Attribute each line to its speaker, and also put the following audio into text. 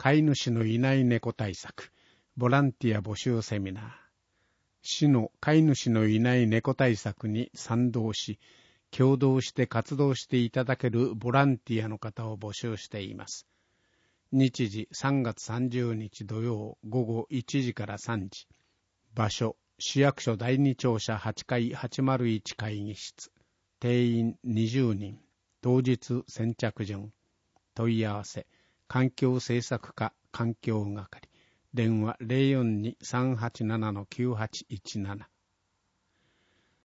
Speaker 1: 飼い主のいない猫対策ボランティア募集セミナー。市の飼い主のいない猫対策に賛同し、共同して活動していただけるボランティアの方を募集しています。日時3月30日土曜午後1時から3時。場所、市役所第2庁舎8階801会議室。定員20人。当日先着順。問い合わせ、環境政策課環境係。電話 042-387-9817